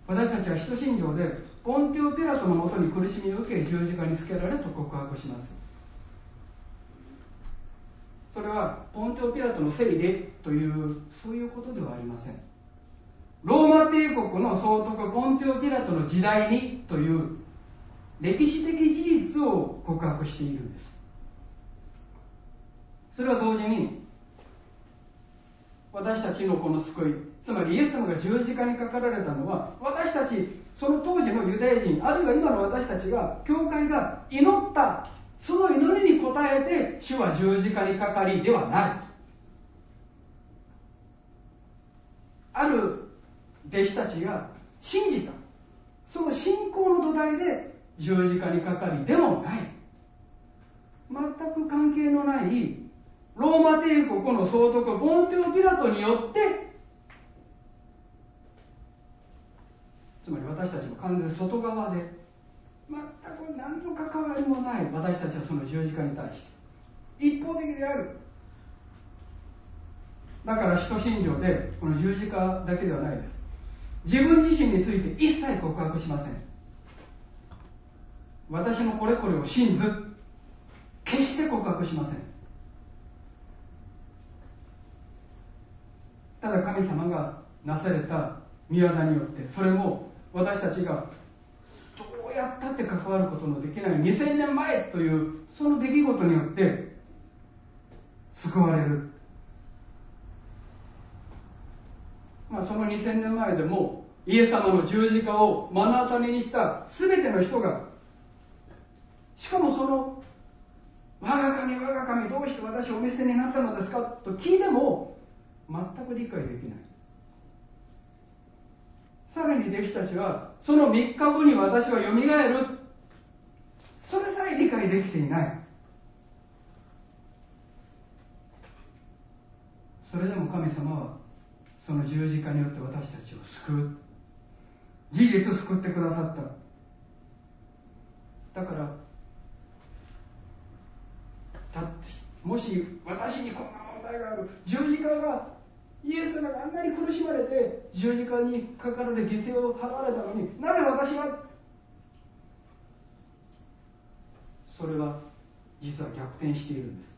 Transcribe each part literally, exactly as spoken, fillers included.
私たちは使徒信条でポンテオ・ピラトのもとに苦しみを受け十字架につけられと告白します。それはポンテオ・ピラトのせいでというそういうことではありません。ローマ帝国の総督ポンテオ・ピラトの時代にという歴史的事実を告白しているんです。それは同時に私たちのこの救い、つまりイエス様が十字架にかかられたのは、私たちその当時のユダヤ人、あるいは今の私たちが教会が祈ったその祈りに応えて主は十字架にかかりではない。ある弟子たちが信じたその信仰の土台で十字架にかかりでもない、全く関係のないローマ帝国の総督ポンテオ・ピラトによって、つまり私たちも完全外側で全く何の関わりもない私たちはその十字架に対して一方的である。だから使徒信条でこの十字架だけではないです。自分自身について一切告白しません。私のこれこれを信ず決して告白しません。ただ神様がなされた御業によって、それも私たちがどうやったって関わることのできないにせんねんまえというその出来事によって救われる。まあ、そのにせんねんまえでもイエス様の十字架を目の当たりにした全ての人が、しかもその我が神我が神どうして私をお見捨てになったのですかと聞いても全く理解できない。さらに弟子たちはそのみっかごに私はよみがえる、それさえ理解できていない。それでも神様はその十字架によって私たちを救う、事実救ってくださった。だからだってもし私にこんな問題がある、十字架がイエス様があんなに苦しまれて十字架にかかられ犠牲を払われたのに、なぜ私は、それは実は逆転しているんです。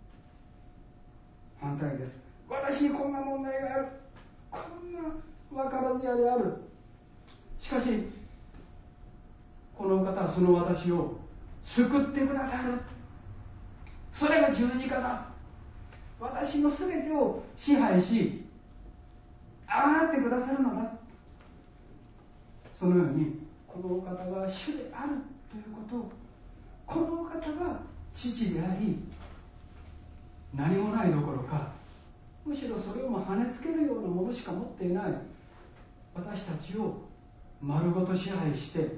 反対です。私にこんな問題がある、こんな分からず屋である、しかしこのお方はその私を救ってくださる、それが十字架だ、私の全てを支配しああなってくださるのだ。そのようにこのお方が主であるということを、このお方が父であり何もないどころか、むしろそれをも跳ねつけるようなものしか持っていない私たちを丸ごと支配して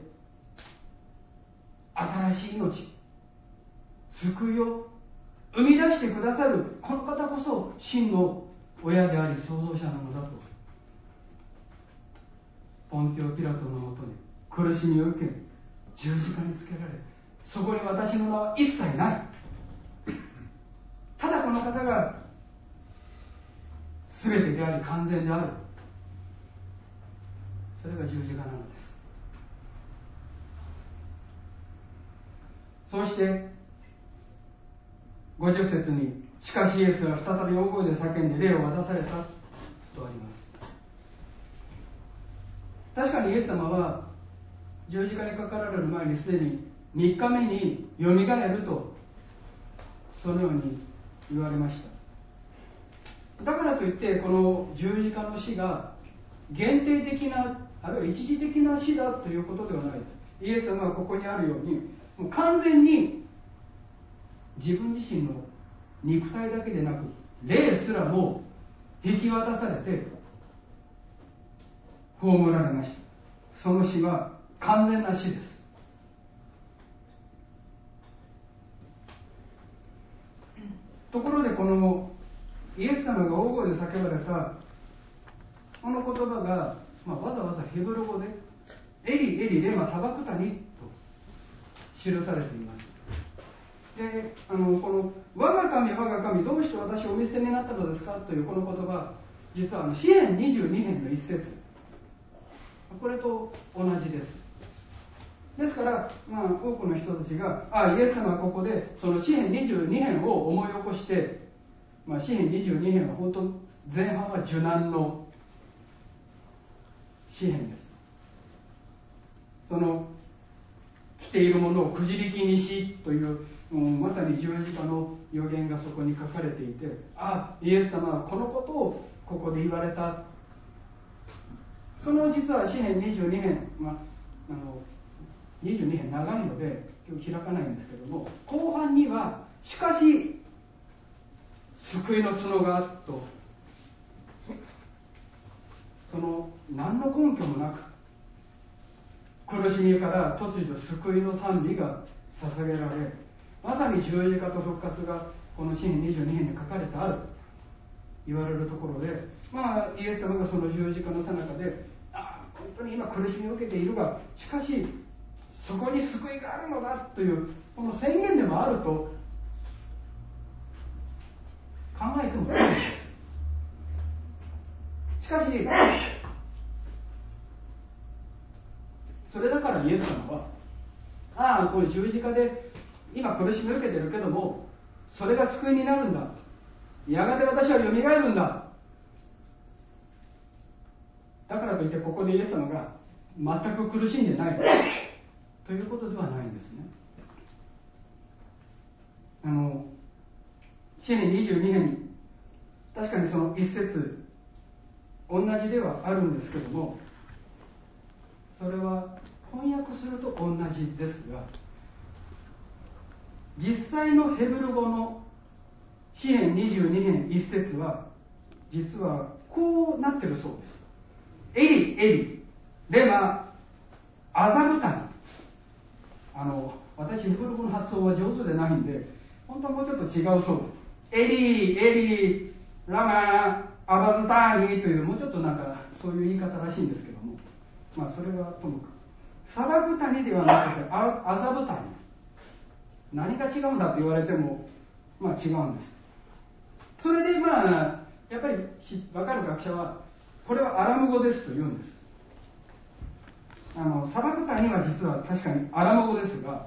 新しい命、救いを生み出してくださるこの方こそ真の親であり創造者なのだと、ポンテオ・ピラトのもとに苦しみを受け十字架につけられ、そこに私の名は一切ない、ただこの方が全てであり完全である、それが十字架なのです。そしてごじゅっ節に、しかしイエスは再び大声で叫んで霊を渡されたとあります。確かにイエス様は十字架にかかられる前にすでにみっかめによみがえるとそのように言われました。だからといってこの十字架の死が限定的な、あるいは一時的な死だということではないです。イエス様はここにあるようにもう完全に自分自身の肉体だけでなく霊すらも引き渡されて葬られました。その死は完全な死です。ところでこのイエス様が大声で叫ばれたこの言葉が、まあ、わざわざヘブル語でエリエリレマサバクタニと記されています。で、あのこの我が神我が神どうして私をお見捨てになったのですかというこの言葉、実はあの詩編にじゅうに編の一節、 これと同じです。ですから、まあ、多くの人たちが、あイエス様はここでその詩編にじゅうに編を思い起こして、まあ、詩編にじゅうに編は本当前半は受難の詩編です。その着ているものをくじ引きにしという、うん、まさに十字架の予言がそこに書かれていて、あイエス様はこのことをここで言われた。その実は詩編にじゅうに編、まあ、あのにじゅうに編長いので今日開かないんですけども、後半にはしかし救いの角がと、その何の根拠もなく苦しみから突如救いの賛美が捧げられ、まさに十字架と復活がこの詩編にじゅうに編に書かれてある言われるところで、まあイエス様がその十字架の最中で、あ本当に今苦しみを受けているが、しかしそこに救いがあるのだというこの宣言でもあると考えてもいいんです。しかしそれだからイエス様は、ああこれ十字架で今苦しみを受けてるけどもそれが救いになるんだ、やがて私はよみがえるんだ、だからといってここでイエス様が全く苦しんでないということではないんですね。あの詩編にじゅうに編、確かにその一節同じではあるんですけども、それは翻訳すると同じですが、実際のヘブル語の詩編にじゅうに編一節は実はこうなってるそうです。エリエリレマアザブタニ。あの私ヘブル語の発音は上手でないんで本当はもうちょっと違うそうです。エリエリラマアバズターニというもうちょっとなんかそういう言い方らしいんですけども、まあそれはともかくサバブタニではなくてアザブタニ、何が違うんだって言われてもまあ違うんです。それでまあやっぱり分かる学者はこれはアラム語ですと言うんです。あのサバクタニは実は確かにアラム語ですが、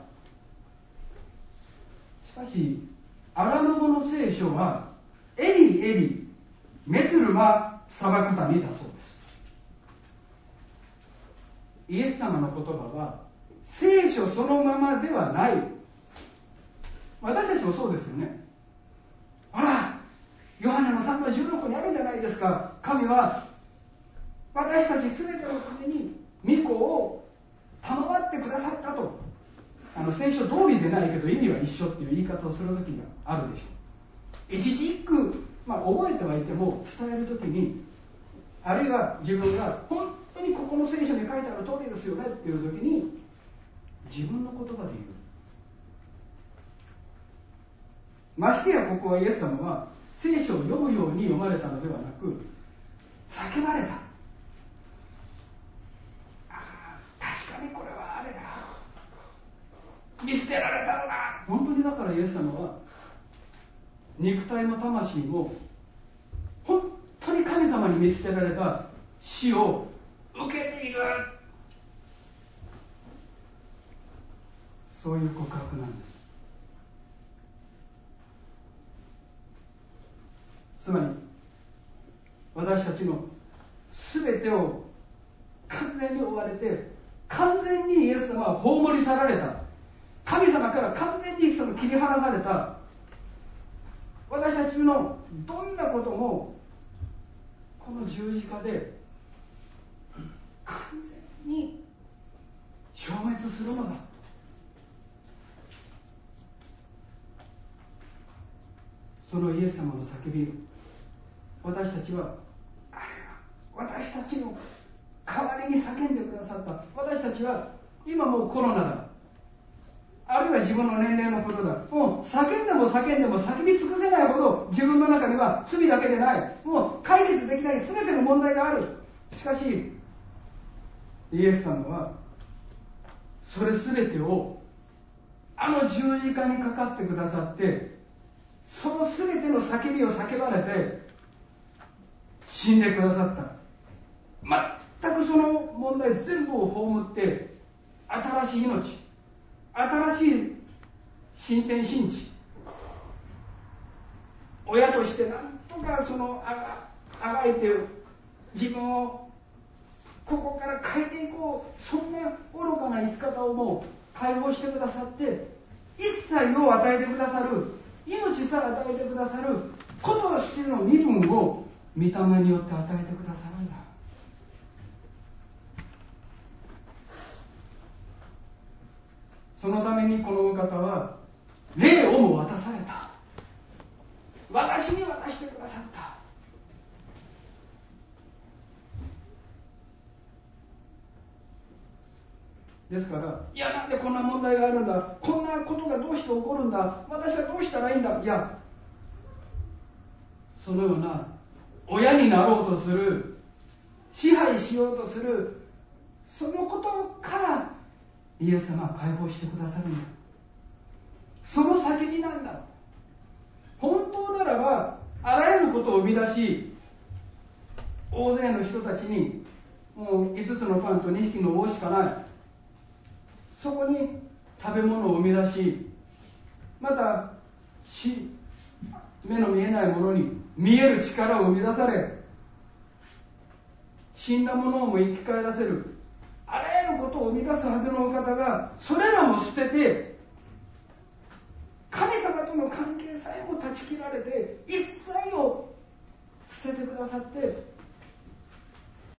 しかしアラム語の聖書はエリエリメトゥルマサバクタニだそうです。イエス様の言葉は聖書そのままではない。私たちもそうですよね。あらヨハネのさんのじゅうろくにあるじゃないですか。神は私たちすべてのために御子を賜ってくださったと。あの聖書通りでないけど意味は一緒っていう言い方をするときがあるでしょう。一字一句、まあ、覚えてはいても伝えるときに、あるいは自分が本当にここの聖書に書いてある通りですよねっていうときに自分の言葉で言う。ましてやここはイエス様は聖書を読むように読まれたのではなく叫ばれた。確かにこれはあれだ、見捨てられたのだ。本当にだからイエス様は肉体も魂も本当に神様に見捨てられた死を受けている、そういう告白なんです。つまり私たちの全てを完全に追われて、完全にイエス様は葬り去られた、神様から完全にその切り離された、私たちのどんなこともこの十字架で完全に消滅するのだ。そのイエス様の叫びを私たちは、私たちの代わりに叫んでくださった。私たちは今もうコロナだ、あるいは自分の年齢のことだ、もう叫んでも叫んでも叫び尽くせないほど自分の中には罪だけでない、もう解決できない全ての問題がある。しかしイエス様はそれ全てをあの十字架にかかってくださって、その全ての叫びを叫ばれて死んでくださった。 全くその問題全部を葬って新しい命、新しい新天新地、親としてなんとかそのあがあがいて自分をここから変えていこう、そんな愚かな生き方をもう解放してくださって、一切を与えてくださる、命さえ与えてくださることとしての身分を御霊によって与えてくださるんだ。そのためにこのお方は霊をも渡された。私に渡してくださった。ですから、いや、なんでこんな問題があるんだ、こんなことがどうして起こるんだ、私はどうしたらいいんだ、いや、そのような親になろうとする、支配しようとする、そのことからイエス様は解放してくださるんだ。その先になんだ。本当ならばあらゆることを生み出し、大勢の人たちにもういつつのパンとにひきの魚しかない、そこに食べ物を生み出し、また目の見えないものに見える力を生み出され、死んだものをも生き返らせる、あらゆることを生み出すはずのお方がそれらも捨てて、神様の関係さえも断ち切られて、一切を捨ててくださって、